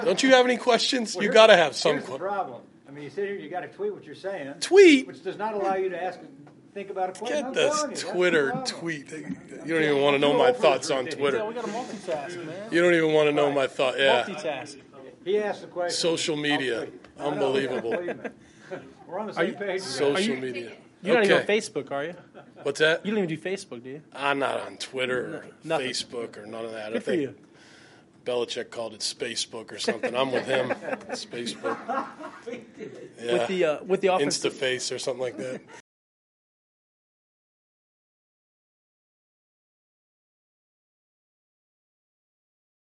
Don't you have any questions? You got to have some. Here's the problem. I mean, you sit here, you got to tweet what you're saying. Tweet? Which does not allow you to think about a question. Get this Twitter tweet. You don't even want to know my thoughts on Twitter. Yeah, we got to multitask, man. You don't even want to know my thought. Yeah. Multitask. He asked the question. Social media. Unbelievable. We're on the same page. Social media. You're not even on Facebook, are you? What's that? You don't even do Facebook, do you? I'm not on Twitter or Facebook or none of that. Good for you. Belichick called it Spacebook or something. I'm with him. Spacebook. Yeah. With the offense. Instaface or something like that.